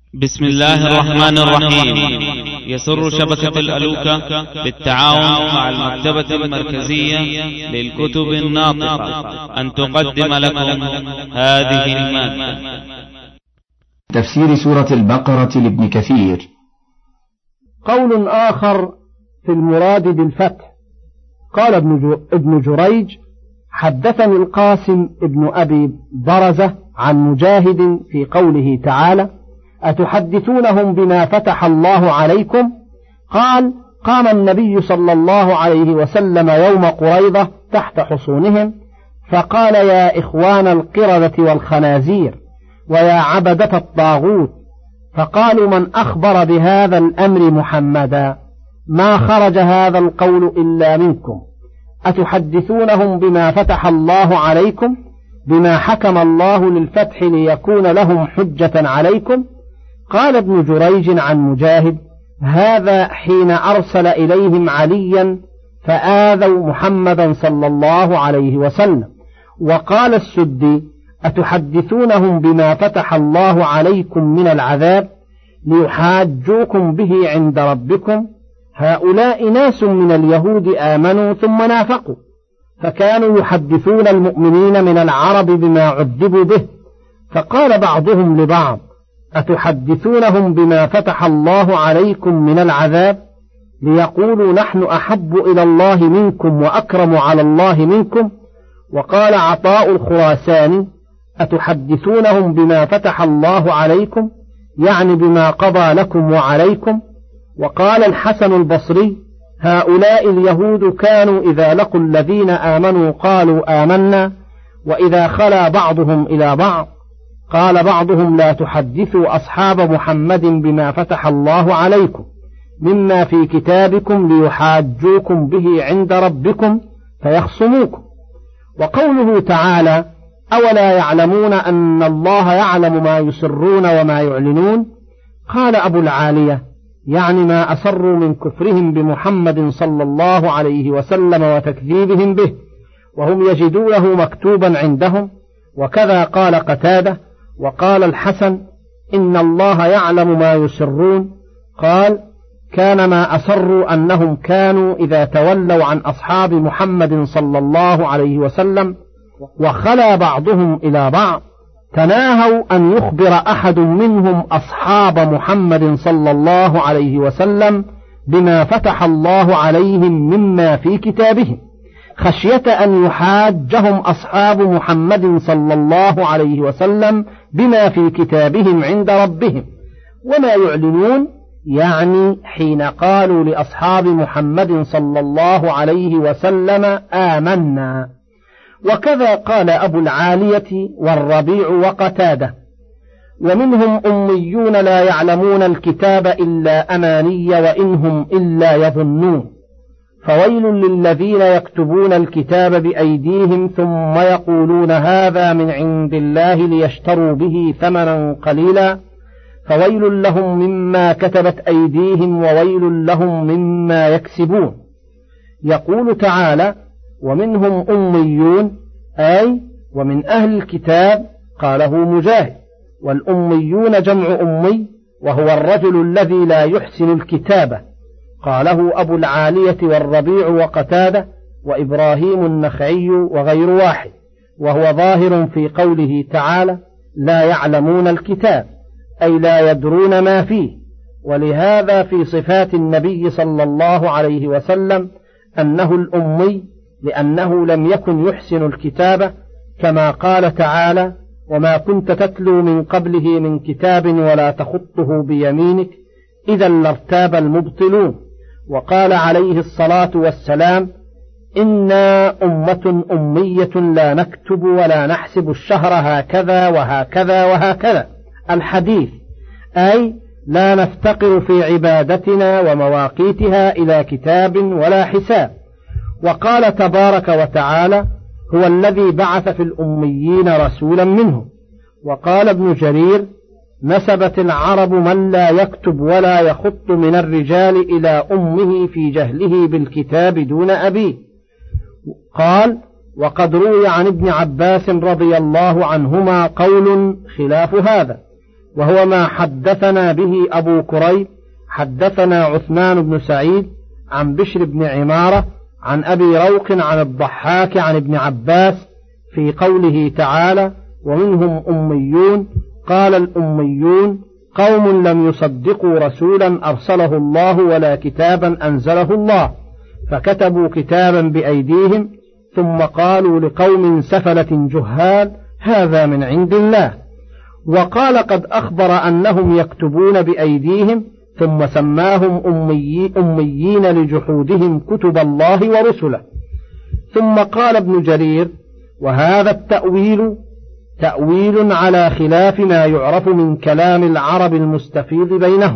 بسم الله الرحمن الرحيم. يسر شبكة الألوكة بالتعاون مع المكتبة المركزية للكتب الناطقة أن تقدم لكم هذه المادة. تفسير سورة البقرة لابن كثير. قول آخر في المراد بالفتح. قال ابن جريج: حدثني القاسم ابن أبي برزة عن مجاهد في قوله تعالى: أتحدثونهم بما فتح الله عليكم؟ قال: قام النبي صلى الله عليه وسلم يوم قريضة تحت حصونهم فقال: يا إخوان القردة والخنازير ويا عبدة الطاغوت، فقالوا: من أخبر بهذا الأمر محمدا؟ ما خرج هذا القول إلا منكم. أتحدثونهم بما فتح الله عليكم، بما حكم الله للفتح ليكون لهم حجة عليكم؟ قال ابن جريج عن مجاهد: هذا حين أرسل إليهم عليا فآذوا محمدا صلى الله عليه وسلم. وقال السدي: أتحدثونهم بما فتح الله عليكم من العذاب ليحاجوكم به عند ربكم؟ هؤلاء ناس من اليهود آمنوا ثم نافقوا، فكانوا يحدثون المؤمنين من العرب بما عذبوا به، فقال بعضهم لبعض: أتحدثونهم بما فتح الله عليكم من العذاب ليقولوا نحن أحب إلى الله منكم وأكرم على الله منكم؟ وقال عطاء الخراساني: أتحدثونهم بما فتح الله عليكم، يعني بما قضى لكم وعليكم. وقال الحسن البصري: هؤلاء اليهود كانوا إذا لقوا الذين آمنوا قالوا آمنا، وإذا خلا بعضهم إلى بعض قال بعضهم: لا تحدثوا أصحاب محمد بما فتح الله عليكم مما في كتابكم ليحاجوكم به عند ربكم فيخصموكم. وقوله تعالى: أولا يعلمون أن الله يعلم ما يسرون وما يعلنون؟ قال أبو العالية: يعني ما أسروا من كفرهم بمحمد صلى الله عليه وسلم وتكذيبهم به وهم يجدونه مكتوبا عندهم. وكذا قال قتادة. وقال الحسن: إن الله يعلم ما يسرون. قال: كان ما أسروا أنهم كانوا إذا تولوا عن أصحاب محمد صلى الله عليه وسلم وخلا بعضهم إلى بعض تناهوا أن يخبر أحد منهم أصحاب محمد صلى الله عليه وسلم بما فتح الله عليهم مما في كتابهم، خشية أن يحاجهم أصحاب محمد صلى الله عليه وسلم بما في كتابهم عند ربهم. وما يعلنون يعني حين قالوا لأصحاب محمد صلى الله عليه وسلم آمنا. وكذا قال أبو العالية والربيع وقتادة: ومنهم أميون لا يعلمون الكتاب إلا أماني وإنهم إلا يظنون، فويل للذين يكتبون الكتاب بأيديهم ثم يقولون هذا من عند الله ليشتروا به ثمنا قليلا، فويل لهم مما كتبت أيديهم وويل لهم مما يكسبون. يقول تعالى: ومنهم أميون، أي ومن أهل الكتاب، قاله مجاهد. والأميون جمع أمي، وهو الرجل الذي لا يحسن الكتابة، قاله أبو العالية والربيع وقتادة وإبراهيم النخعي وغير واحد، وهو ظاهر في قوله تعالى: لا يعلمون الكتاب، أي لا يدرون ما فيه. ولهذا في صفات النبي صلى الله عليه وسلم أنه الأمي، لأنه لم يكن يحسن الكتابة، كما قال تعالى: وما كنت تتلو من قبله من كتاب ولا تخطه بيمينك إذا لارتاب المبطلون. وقال عليه الصلاة والسلام: إنا أمة أمية لا نكتب ولا نحسب الشهر هكذا وهكذا وهكذا، الحديث، أي لا نفتقر في عبادتنا ومواقيتها إلى كتاب ولا حساب. وقال تبارك وتعالى: هو الذي بعث في الأميين رسولا منهم. وقال ابن جرير: نسبت العرب من لا يكتب ولا يخط من الرجال إلى أمه في جهله بالكتاب دون أبيه. قال: وقد روي عن ابن عباس رضي الله عنهما قول خلاف هذا، وهو ما حدثنا به أبو كريب حدثنا عثمان بن سعيد عن بشر بن عمارة عن أبي روق عن الضحاك عن ابن عباس في قوله تعالى ومنهم أميون. قال الأميون قوم لم يصدقوا رسولا أرسله الله ولا كتابا أنزله الله، فكتبوا كتابا بأيديهم ثم قالوا لقوم سفلة جهال هذا من عند الله. وقال قد أخبر أنهم يكتبون بأيديهم ثم سماهم أميين لجحودهم كتب الله ورسله. ثم قال ابن جرير وهذا التأويل تأويل على خلاف ما يعرف من كلام العرب المستفيض بينهم،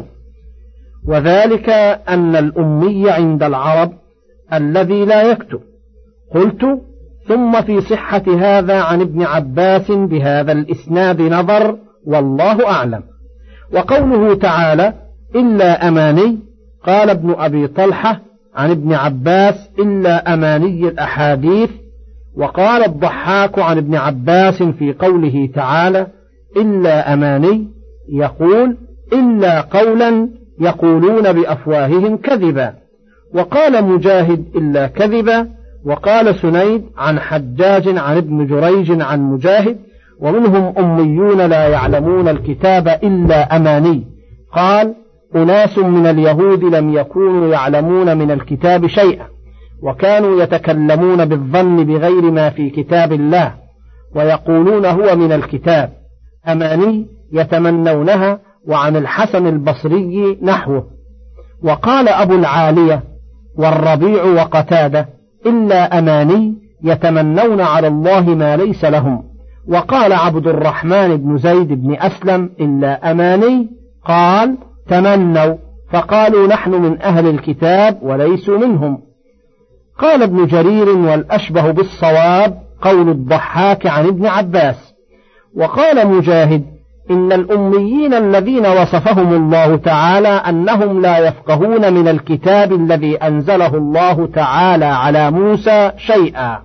وذلك أن الأمي عند العرب الذي لا يكتب. قلت ثم في صحة هذا عن ابن عباس بهذا الإسناد نظر والله أعلم. وقوله تعالى إلا أماني، قال ابن أبي طلحة عن ابن عباس إلا أماني الأحاديث. وقال الضحاك عن ابن عباس في قوله تعالى إلا أماني يقول إلا قولا يقولون بأفواههم كذبا. وقال مجاهد إلا كذبا. وقال سنيد عن حجاج عن ابن جريج عن مجاهد ومنهم أميون لا يعلمون الكتاب إلا أماني. قال أناس من اليهود لم يكونوا يعلمون من الكتاب شيئا، وكانوا يتكلمون بالظن بغير ما في كتاب الله ويقولون هو من الكتاب، أماني يتمنونها. وعن الحسن البصري نحوه. وقال أبو العالية والربيع وقتادة إلا أماني يتمنون على الله ما ليس لهم. وقال عبد الرحمن بن زيد بن أسلم إلا أماني قال تمنوا فقالوا نحن من أهل الكتاب وليسوا منهم. قال ابن جرير والأشبه بالصواب قول الضحاك عن ابن عباس. وقال مجاهد إن الأميين الذين وصفهم الله تعالى أنهم لا يفقهون من الكتاب الذي أنزله الله تعالى على موسى شيئا،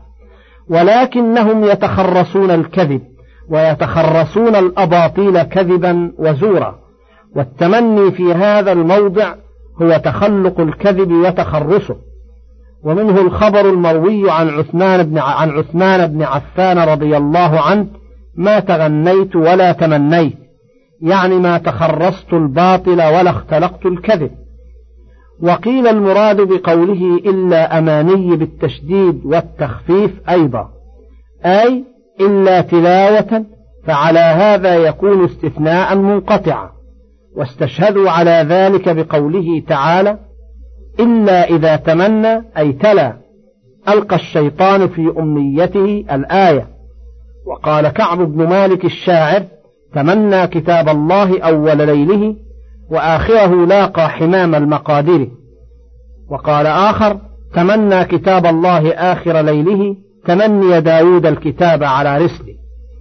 ولكنهم يتخرصون الكذب ويتخرصون الأباطيل كذبا وزورا. والتمني في هذا الموضع هو تخلق الكذب وتخرصه. ومنه الخبر المروي عن عثمان بن عفان رضي الله عنه ما تغنيت ولا تمنيت، يعني ما تخرصت الباطل ولا اختلقت الكذب. وقيل المراد بقوله إلا أماني بالتشديد والتخفيف أيضا، أي إلا تلاوة، فعلى هذا يكون استثناء منقطعا. واستشهدوا على ذلك بقوله تعالى إلا إذا تمنى أي تلا ألقى الشيطان في أمنيته الآية. وقال كعب بن مالك الشاعر تمنى كتاب الله أول ليله وآخره لاقى حمام المقادير. وقال آخر تمنى كتاب الله آخر ليله تمني داود الكتاب على رسله.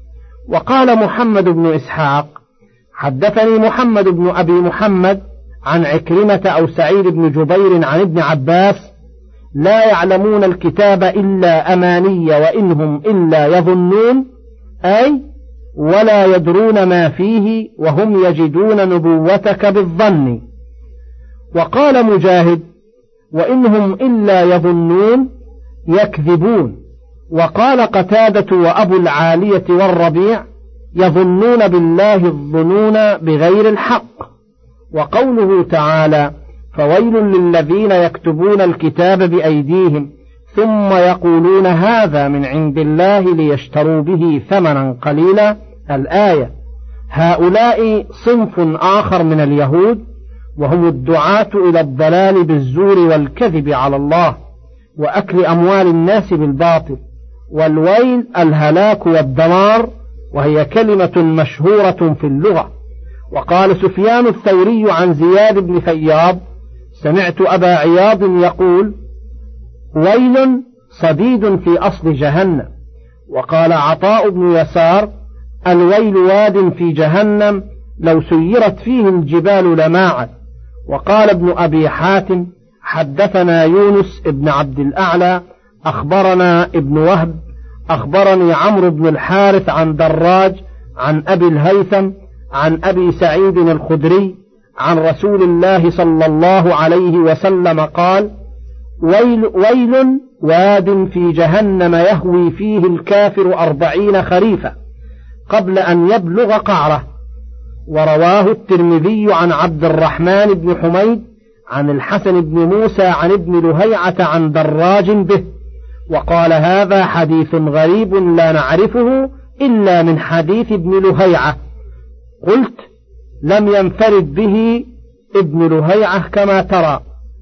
وقال محمد بن إسحاق حدثني محمد بن أبي محمد عن عكرمة أو سعيد بن جبير عن ابن عباس لا يعلمون الكتاب إلا أماني وإنهم إلا يظنون، أي ولا يدرون ما فيه وهم يجدون نبوتك بالظن. وقال مجاهد وإنهم إلا يظنون يكذبون. وقال قتادة وأبو العالية والربيع يظنون بالله الظنون بغير الحق. وقوله تعالى فويل للذين يكتبون الكتاب بأيديهم ثم يقولون هذا من عند الله ليشتروا به ثمنا قليلا الآية. هؤلاء صنف آخر من اليهود، وهم الدعاة إلى الضلال بالزور والكذب على الله وأكل أموال الناس بالباطل. والويل الهلاك والدمار، وهي كلمة مشهورة في اللغة. وقال سفيان الثوري عن زياد بن فياض سمعت أبا عياض يقول ويل صديد في أصل جهنم. وقال عطاء بن يسار الويل واد في جهنم لو سيرت فيه الجبال لماعت. وقال ابن أبي حاتم حدثنا يونس ابن عبد الأعلى أخبرنا ابن وهب أخبرني عمرو بن الحارث عن دراج عن أبي الهيثم عن أبي سعيد الخدري عن رسول الله صلى الله عليه وسلم قال: ويل واد في جهنم يهوي فيه الكافر 40 خريفا قبل أن يبلغ قعره. ورواه الترمذي عن عبد الرحمن بن حميد عن الحسن بن موسى عن ابن لهيعة عن دراج به، وقال: هذا حديث غريب لا نعرفه إلا من حديث ابن لهيعة. قلت: لم ينفرد به ابن لهيعة كما ترى،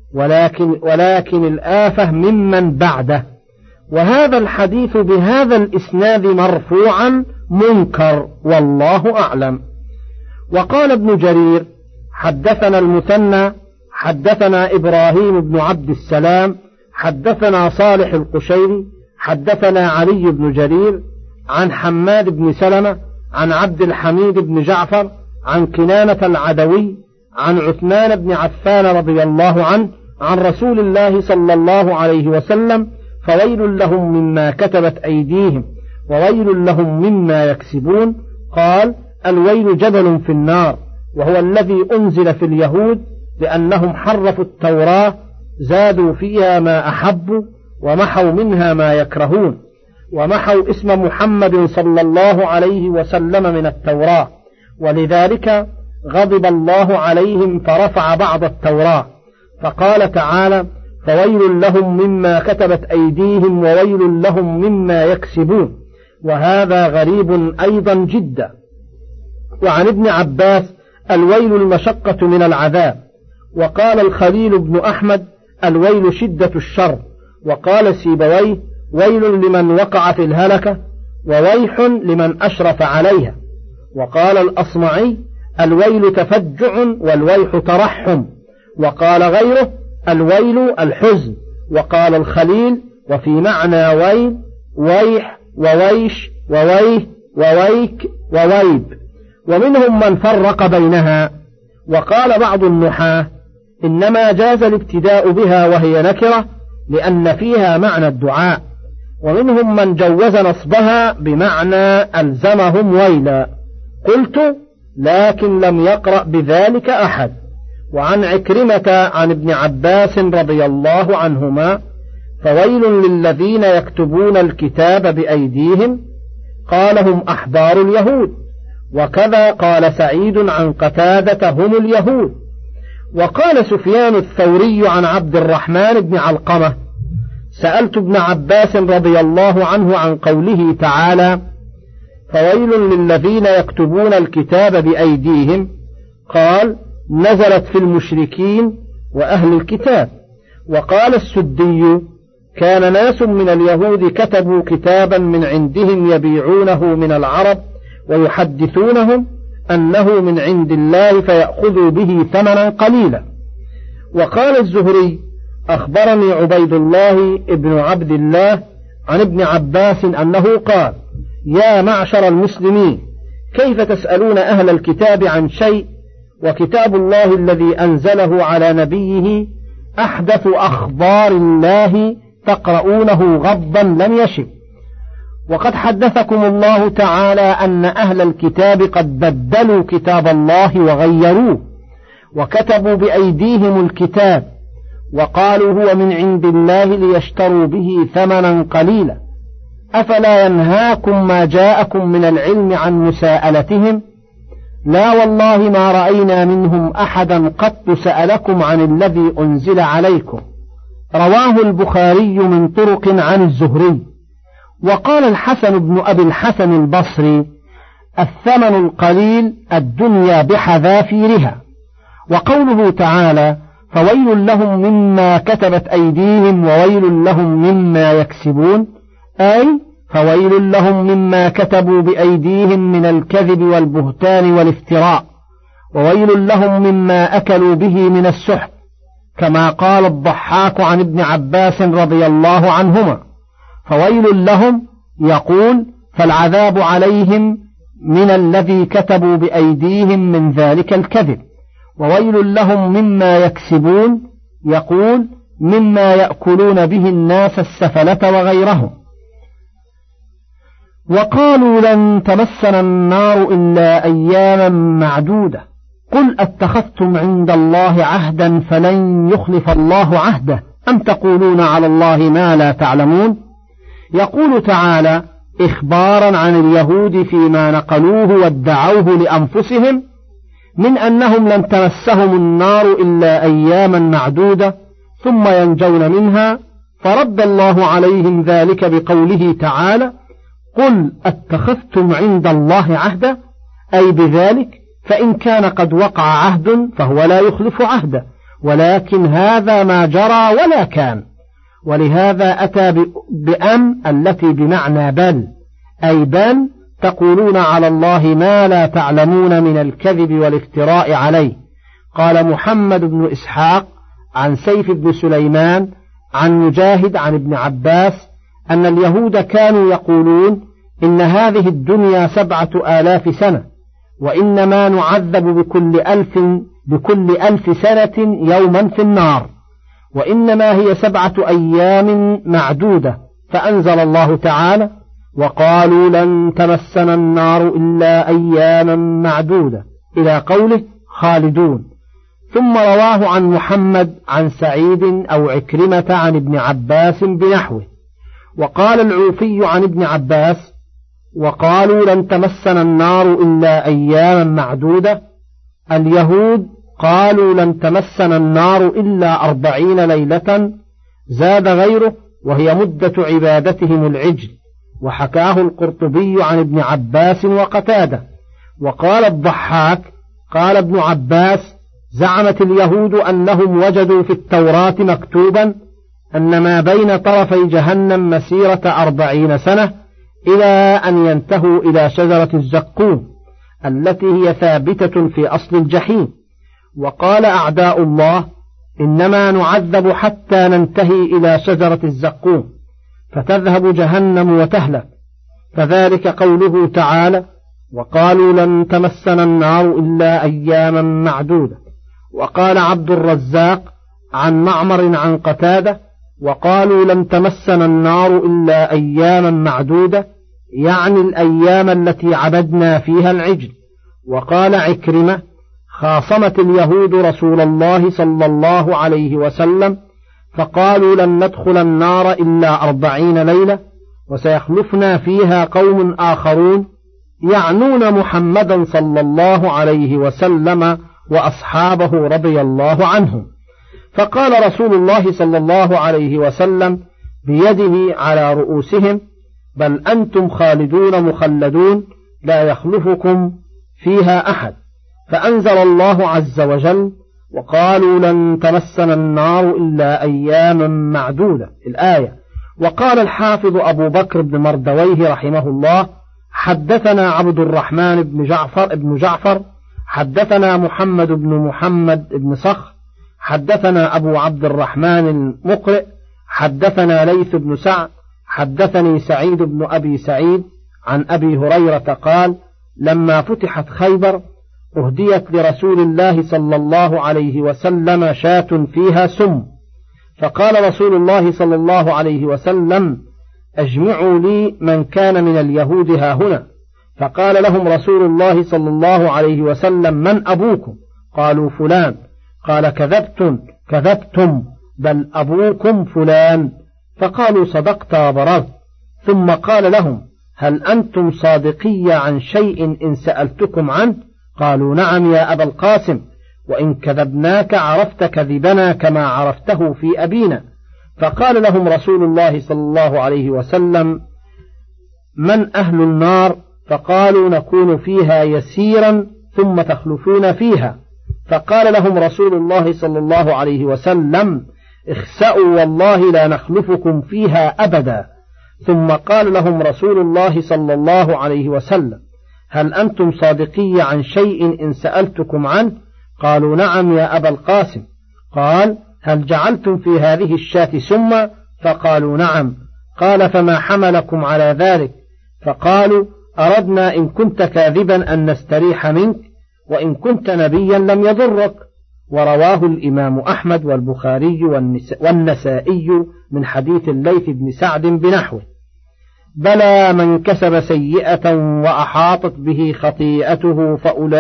ولكن الآفة ممن بعده، وهذا الحديث بهذا الإسناد مرفوعا منكر، والله أعلم. وقال ابن جرير: حدثنا المثنى حدثنا إبراهيم بن عبد السلام حدثنا صالح القشيري حدثنا علي بن جرير عن حماد بن سلمة عن عبد الحميد بن جعفر عن كنانة العدوي عن عثمان بن عفان رضي الله عنه عن رسول الله صلى الله عليه وسلم: فويل لهم مما كتبت أيديهم وويل لهم مما يكسبون. قال: الويل جبل في النار، وهو الذي أنزل في اليهود لأنهم حرفوا التوراة، زادوا فيها ما أحبوا ومحوا منها ما يكرهون، ومحوا اسم محمد صلى الله عليه وسلم من التوراة، ولذلك غضب الله عليهم فرفع بعض التوراة، فقال تعالى: فويل لهم مما كتبت أيديهم وويل لهم مما يكسبون. وهذا غريب أيضا جدا. وعن ابن عباس: الويل المشقة من العذاب. وقال الخليل بن أحمد: الويل شدة الشر. وقال سيبويه: ويل لمن وقع في الهلكة، وويح لمن أشرف عليها. وقال الأصمعي: الويل تفجع والويح ترحم. وقال غيره: الويل الحزن. وقال الخليل: وفي معنى ويل ويح وويش وويه وويك وويب. ومنهم من فرق بينها، وقال بعض النحاة: إنما جاز الابتداء بها وهي نكرة لأن فيها معنى الدعاء. ومنهم من جوز نصبها بمعنى ألزمهم ويلا. قلت: لكن لم يقرأ بذلك أحد. وعن عكرمة عن ابن عباس رضي الله عنهما: فويل للذين يكتبون الكتاب بأيديهم، قال: هم أحبار اليهود. وكذا قال سعيد عن قتادة: هم اليهود. وقال سفيان الثوري عن عبد الرحمن بن علقمة: سألت ابن عباس رضي الله عنه عن قوله تعالى: فويل للذين يكتبون الكتاب بأيديهم، قال: نزلت في المشركين وأهل الكتاب. وقال السدي: كان ناس من اليهود كتبوا كتابا من عندهم يبيعونه من العرب ويحدثونهم أنه من عند الله فيأخذوا به ثمنا قليلا. وقال الزهري: أخبرني عبيد الله ابن عبد الله عن ابن عباس أنه قال: يا معشر المسلمين، كيف تسألون أهل الكتاب عن شيء وكتاب الله الذي أنزله على نبيه أحدث أخبار الله تقرؤونه غضا لم يشب. وقد حدثكم الله تعالى أن أهل الكتاب قد بدلوا كتاب الله وغيروه، وكتبوا بأيديهم الكتاب وقالوا هو من عند الله ليشتروا به ثمنا قليلا. أفلا ينهاكم ما جاءكم من العلم عن مساءلتهم؟ لا والله ما رأينا منهم أحدا قط سألكم عن الذي أنزل عليكم. رواه البخاري من طرق عن الزهري. وقال الحسن بن أبي الحسن البصري: الثمن القليل الدنيا بحذافيرها. وقوله تعالى: فويل لهم مما كتبت أيديهم وويل لهم مما يكسبون، أي فويل لهم مما كتبوا بأيديهم من الكذب والبهتان والافتراء، وويل لهم مما أكلوا به من السحت، كما قال الضحاك عن ابن عباس رضي الله عنهما: فويل لهم، يقول فالعذاب عليهم من الذي كتبوا بأيديهم من ذلك الكذب، وويل لهم مما يكسبون، يقول مما يأكلون به الناس السفلة وغيرهم. وقالوا لن تمسنا النار إلا أياما معدودة قل أتخذتم عند الله عهدا فلن يخلف الله عهده أم تقولون على الله ما لا تعلمون. يقول تعالى إخبارا عن اليهود فيما نقلوه وادعوه لأنفسهم من أنهم لن تمسهم النار إلا أياما معدودة ثم ينجون منها، فرد الله عليهم ذلك بقوله تعالى قل أتخذتم عند الله عهدا، أي بذلك فإن كان قد وقع عهد فهو لا يخلف عهده، ولكن هذا ما جرى ولا كان. ولهذا أتى بأم التي بمعنى بل، أي بل تقولون على الله ما لا تعلمون من الكذب والافتراء عليه. قال محمد بن إسحاق عن سيف بن سليمان عن مجاهد عن ابن عباس أن اليهود كانوا يقولون إن هذه الدنيا 7000 سنة، وإنما نعذب بكل 1000 سنة يوما في النار، وإنما هي 7 أيام معدودة. فأنزل الله تعالى وقالوا لن تمسنا النار إلا أياما معدودة إلى قوله خالدون. ثم رواه عن محمد عن سعيد أو عكرمة عن ابن عباس بنحوه. وقال العوفي عن ابن عباس وقالوا لن تمسنا النار إلا أياما معدودة، اليهود قالوا لن تمسنا النار إلا 40 ليلة، زاد غيره وهي مدة عبادتهم العجل. وحكاه القرطبي عن ابن عباس وقتادة. وقال الضحاك قال ابن عباس زعمت اليهود أنهم وجدوا في التوراة مكتوبا أن ما بين طرفي جهنم مسيرة 40 سنة إلى أن ينتهوا إلى شجرة الزقوم التي هي ثابتة في أصل الجحيم. وقال أعداء الله إنما نعذب حتى ننتهي إلى شجرة الزقوم فتذهب جهنم وتهلك، فذلك قوله تعالى وقالوا لن تمسنا النار إلا أياما معدودة. وقال عبد الرزاق عن معمر عن قتادة وقالوا لن تمسنا النار إلا أياما معدودة، يعني الأيام التي عبدنا فيها العجل. وقال عكرمة خاصمت اليهود رسول الله صلى الله عليه وسلم فقالوا لن ندخل النار إلا 40 ليلة وسيخلفنا فيها قوم آخرون، يعنون محمدا صلى الله عليه وسلم وأصحابه رضي الله عنهم. فقال رسول الله صلى الله عليه وسلم بيده على رؤوسهم بل أنتم خالدون مخلدون لا يخلفكم فيها أحد. فأنزل الله عز وجل وقالوا لن تمسنا النار إلا أياما معدودة الآية. وقال الحافظ أبو بكر بن مردويه رحمه الله حدثنا عبد الرحمن بن جعفر حدثنا محمد بن صخر حدثنا أبو عبد الرحمن المقرئ حدثنا ليث بن سعد حدثني سعيد بن أبي سعيد عن أبي هريرة قال لما فتحت خيبر أهديت لرسول الله صلى الله عليه وسلم شاة فيها سم، فقال رسول الله صلى الله عليه وسلم أجمعوا لي من كان من اليهود هاهنا، فقال لهم رسول الله صلى الله عليه وسلم من أبوكم؟ قالوا فلان. قال كذبتم بل أبوكم فلان. فقالوا صدقت وبررت. ثم قال لهم هل أنتم صادقي عن شيء إن سألتكم عنه؟ قالوا نعم يا أبا القاسم، وإن كذبناك عرفت كذبنا كما عرفته في أبينا. فقال لهم رسول الله صلى الله عليه وسلم من أهل النار؟ فقالوا نكون فيها يسيرا ثم تخلفون فيها. فقال لهم رسول الله صلى الله عليه وسلم اخسأوا والله لا نخلفكم فيها أبدا. ثم قال لهم رسول الله صلى الله عليه وسلم هل أنتم صادقي عن شيء إن سألتكم عنه؟ قالوا نعم يا أبا القاسم. قال هل جعلتم في هذه الشاة سما؟ فقالوا نعم. قال فما حملكم على ذلك؟ فقالوا أردنا إن كنت كاذبا أن نستريح منك، وإن كنت نبيا لم يضرك. ورواه الإمام أحمد والبخاري والنسائي من حديث الليث بن سعد بنحوه. بلى من كسب سيئة وأحاطت به خطيئته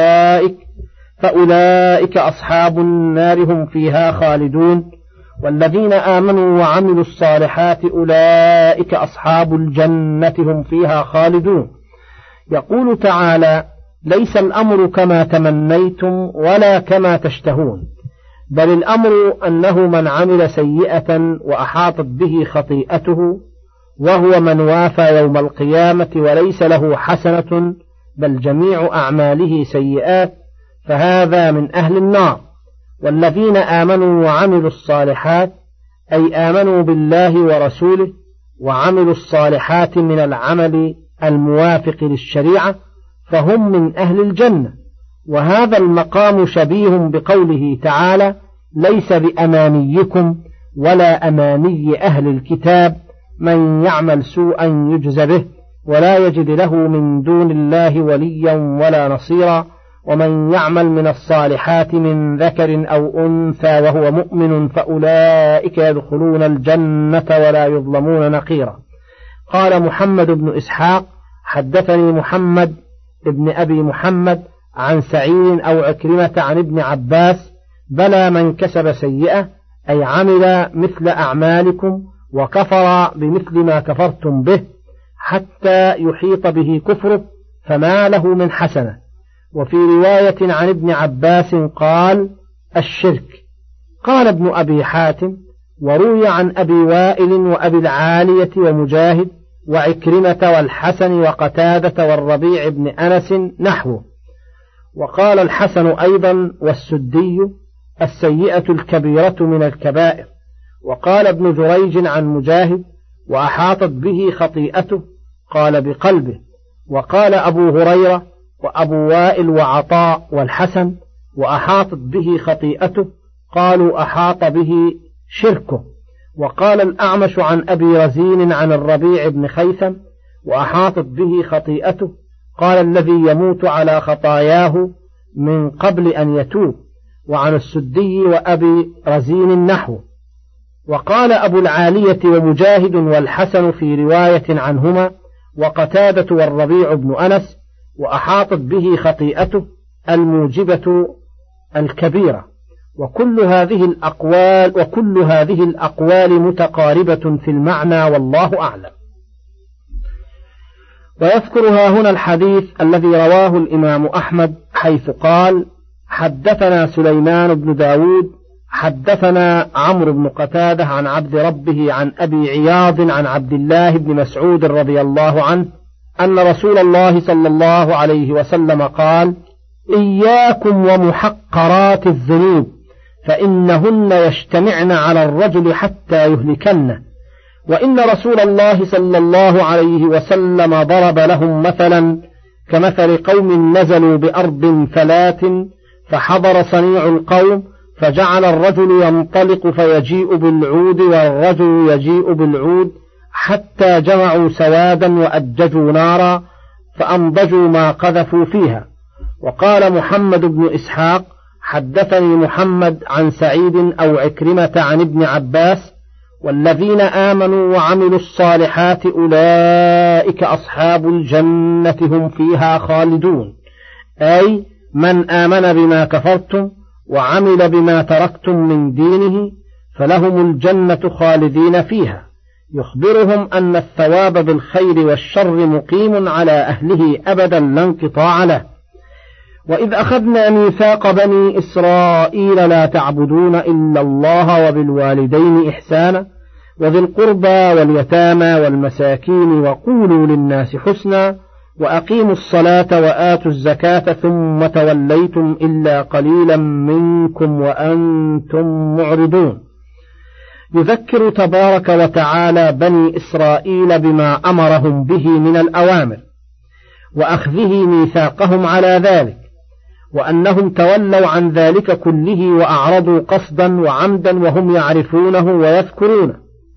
فأولئك أصحاب النار هم فيها خالدون والذين آمنوا وعملوا الصالحات أولئك أصحاب الجنة هم فيها خالدون. يقول تعالى: ليس الأمر كما تمنيتم ولا كما تشتهون، بل الأمر أنه من عمل سيئة وأحاطت به خطيئته وهو من وافى يوم القيامة وليس له حسنة بل جميع أعماله سيئات فهذا من أهل النار. والذين آمنوا وعملوا الصالحات أي آمنوا بالله ورسوله وعملوا الصالحات من العمل الموافق للشريعة فهم من أهل الجنة. وهذا المقام شبيه بقوله تعالى: ليس بأمانيكم ولا أماني أهل الكتاب من يعمل سوءا يجز به ولا يجد له من دون الله وليا ولا نصيرا ومن يعمل من الصالحات من ذكر أو أنثى وهو مؤمن فأولئك يدخلون الجنة ولا يظلمون نقيرا. قال محمد بن إسحاق: حدثني محمد ابن أبي محمد عن سعيد أو عكرمة عن ابن عباس: بلى من كسب سيئة أي عمل مثل أعمالكم وكفر بمثل ما كفرتم به حتى يحيط به كفره فما له من حسنة. وفي رواية عن ابن عباس قال: الشرك. قال ابن أبي حاتم: وروي عن أبي وائل وأبي العالية ومجاهد وعكرمة والحسن وقتادة والربيع بن أنس نحوه. وقال الحسن أيضا والسدي: السيئة الكبيرة من الكبائر. وقال ابن جريج عن مجاهد: وأحاطت به خطيئته قال بقلبه. وقال أبو هريرة وأبو وائل وعطاء والحسن: وأحاطت به خطيئته قالوا أحاط به شركه. وقال الأعمش عن أبي رزين عن الربيع بن خيثم: وأحاطت به خطيئته قال الذي يموت على خطاياه من قبل أن يتوب. وعن السدي وأبي رزين نحو. وقال أبو العالية ومجاهد والحسن في رواية عنهما وقتادة والربيع بن أنس: وأحاطت به خطيئته الموجبة الكبيرة. وكل هذه الأقوال متقاربة في المعنى والله أعلم. ويذكرها هنا الحديث الذي رواه الإمام أحمد حيث قال: حدثنا سليمان بن داود حدثنا عمرو بن قتادة عن عبد ربه عن أبي عياض عن عبد الله بن مسعود رضي الله عنه أن رسول الله صلى الله عليه وسلم قال: إياكم ومحقرات الذنوب فإنهن يجتمعن على الرجل حتى يهلكنه. وإن رسول الله صلى الله عليه وسلم ضرب لهم مثلا كمثل قوم نزلوا بأرض فلات فحضر صنيع القوم فجعل الرجل ينطلق فيجيء بالعود والرجل يجيء بالعود حتى جمعوا سوادا وأججوا نارا فأنضجوا ما قذفوا فيها. وقال محمد بن إسحاق: حدثني محمد عن سعيد أو عكرمة عن ابن عباس: والذين آمنوا وعملوا الصالحات أولئك أصحاب الجنة هم فيها خالدون، أي من آمن بما كفرتم وعمل بما تركتم من دينه فلهم الجنة خالدين فيها. يخبرهم أن الثواب بالخير والشر مقيم على أهله أبدا لا انقطاع له. وإذ أخذنا ميثاق بني إسرائيل لا تعبدون إلا الله وبالوالدين إحسانا وذي القربى واليتامى والمساكين وقولوا للناس حسنا وأقيموا الصلاة وآتوا الزكاة ثم توليتم إلا قليلا منكم وأنتم معرضون. يذكر تبارك وتعالى بني إسرائيل بما أمرهم به من الأوامر وأخذه ميثاقهم على ذلك، وأنهم تولوا عن ذلك كله وأعرضوا قصدا وعمدا وهم يعرفونه ويذكرونه،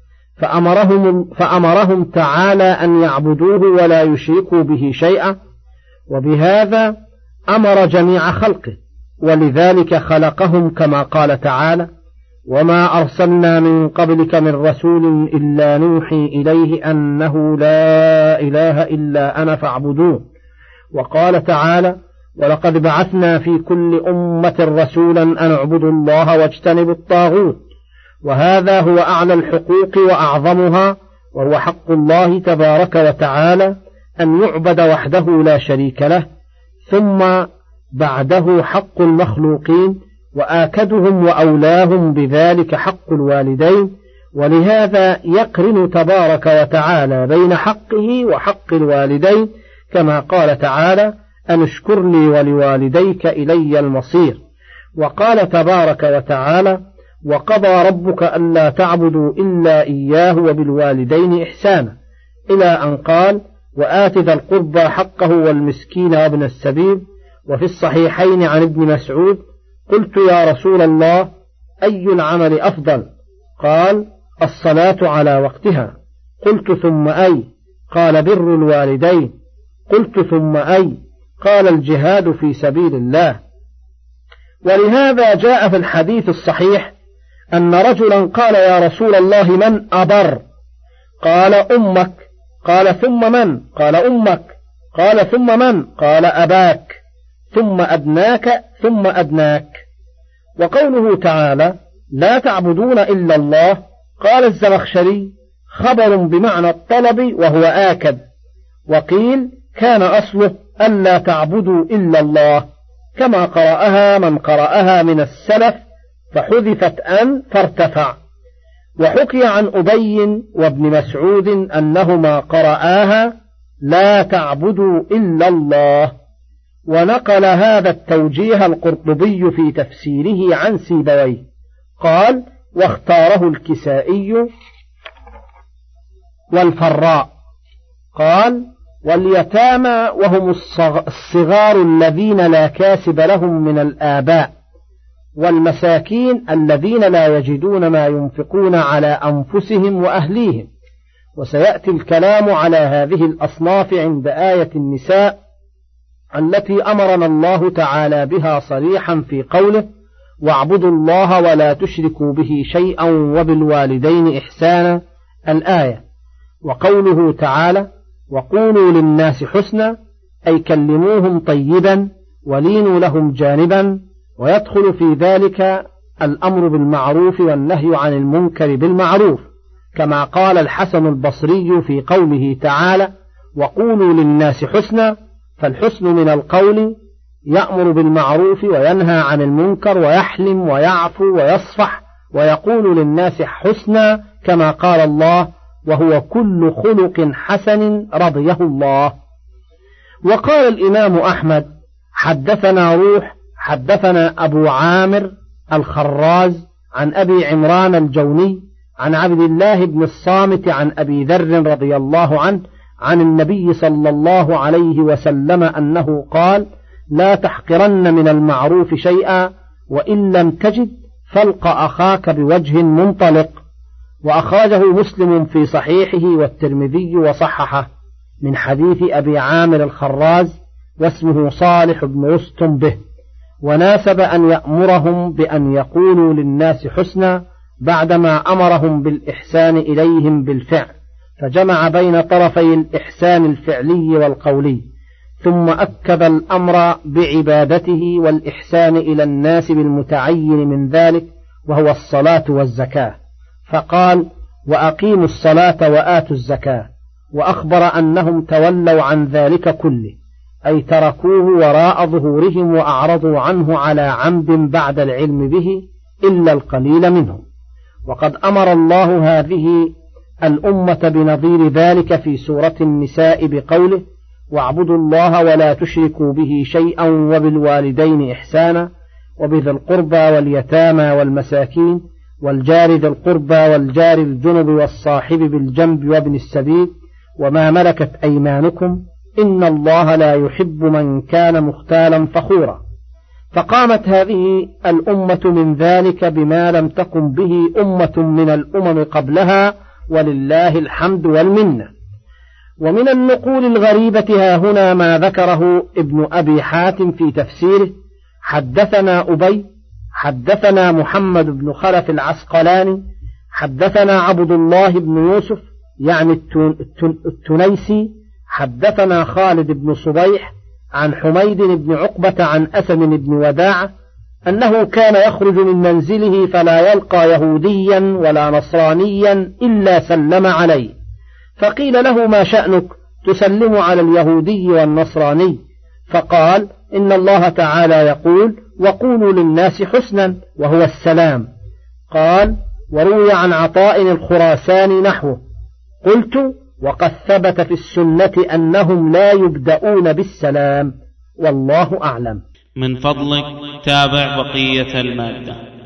فأمرهم تعالى أن يعبدوه ولا يشركوا به شيئا، وبهذا أمر جميع خلقه، ولذلك خلقهم كما قال تعالى: وما أرسلنا من قبلك من رسول إلا نوحي إليه أنه لا إله إلا أنا فاعبدون. وقال تعالى: ولقد بعثنا في كل أمة رسولا أن اعبدوا الله واجتنبوا الطاغوت. وهذا هو أعلى الحقوق وأعظمها، وهو حق الله تبارك وتعالى أن يعبد وحده لا شريك له، ثم بعده حق المخلوقين، وآكدهم وأولاهم بذلك حق الوالدين. ولهذا يقرن تبارك وتعالى بين حقه وحق الوالدين، كما قال تعالى: أن اشكر لي ولوالديك إلي المصير. وقال تبارك وتعالى: وقضى ربك ألا تعبدوا إلا إياه وبالوالدين إحسانا، إلى أن قال: وآت ذا القربى حقه والمسكين وابن السبيل. وفي الصحيحين عن ابن مسعود: قلت يا رسول الله أي العمل أفضل؟ قال: الصلاة على وقتها. قلت ثم أي؟ قال: بر الوالدين. قلت ثم أي؟ قال: الجهاد في سبيل الله. ولهذا جاء في الحديث الصحيح أن رجلا قال: يا رسول الله من أبر؟ قال: أمك. قال: ثم من؟ قال: أمك. قال: ثم من؟ قال: أباك، ثم أدناك، ثم أدناك. وقوله تعالى: لا تعبدون إلا الله، قال الزمخشري: خبر بمعنى الطلب وهو آكد. وقيل: كان أصله ألا تعبدوا إلا الله، كما قرأها من قرأها من السلف، فحذفت أن فارتفع. وحكي عن أبي وابن مسعود أنهما قرآها لا تعبدوا إلا الله. ونقل هذا التوجيه القرطبي في تفسيره عن سيبويه، قال: واختاره الكسائي والفراء. قال: واليتامى وهم الصغار الذين لا كاسب لهم من الآباء، والمساكين الذين لا يجدون ما ينفقون على أنفسهم وأهليهم. وسيأتي الكلام على هذه الأصناف عند آية النساء التي أمرنا الله تعالى بها صريحا في قوله: واعبدوا الله ولا تشركوا به شيئا وبالوالدين إحسانا، الآية. وقوله تعالى: وقولوا للناس حسنا، أي كلموهم طيبا ولينوا لهم جانبا. ويدخل في ذلك الأمر بالمعروف والنهي عن المنكر بالمعروف، كما قال الحسن البصري في قوله تعالى: وقولوا للناس حسنا. فالحسن من القول يأمر بالمعروف وينهى عن المنكر ويحلم ويعفو ويصفح ويقول للناس حسنا، كما قال الله: وهو كل خلق حسن رضيه الله. وقال الإمام أحمد: حدثنا روح حدثنا أبو عامر الخراز عن أبي عمران الجوني عن عبد الله بن الصامت عن أبي ذر رضي الله عنه عن النبي صلى الله عليه وسلم أنه قال: لا تحقرن من المعروف شيئا، وإن لم تجد فالق أخاك بوجه منطلق. وأخرجه مسلم في صحيحه والترمذي وصححه من حديث أبي عامر الخراز، واسمه صالح بن رستم به. وناسب أن يأمرهم بأن يقولوا للناس حسنا بعدما أمرهم بالإحسان إليهم بالفعل، فجمع بين طرفي الإحسان الفعلي والقولي، ثم أكد الأمر بعبادته والإحسان إلى الناس بالمتعين من ذلك، وهو الصلاة والزكاة، فقال: وأقيموا الصلاة وآتوا الزكاة. وأخبر أنهم تولوا عن ذلك كله، أي تركوه وراء ظهورهم وأعرضوا عنه على عمد بعد العلم به، إلا القليل منهم. وقد أمر الله هذه الأمة بنظير ذلك في سورة النساء بقوله: واعبدوا الله ولا تشركوا به شيئا وبالوالدين إحسانا وبذي القربى واليتامى والمساكين والجار ذي القربى والجار الجنب والصاحب بالجنب وابن السبيل وما ملكت أيمانكم إن الله لا يحب من كان مختالا فخورا. فقامت هذه الأمة من ذلك بما لم تقم به أمة من الأمم قبلها، ولله الحمد والمنة. ومن النقول الغريبة ها هنا ما ذكره ابن أبي حاتم في تفسيره: حدثنا أبي حدثنا محمد بن خلف العسقلاني حدثنا عبد الله بن يوسف يعني التنيسي حدثنا خالد بن صبيح عن حميد بن عقبة عن أسم بن وداعة أنه كان يخرج من منزله فلا يلقى يهوديا ولا نصرانيا إلا سلم عليه، فقيل له: ما شأنك تسلم على اليهودي والنصراني؟ فقال: إن الله تعالى يقول: وقولوا للناس حسنا، وهو السلام. قال: وروي عن عطاء الخراساني نحوه. قلت: وقد ثبت في السنة أنهم لا يبدأون بالسلام، والله أعلم. من فضلك تابع بقية المادة.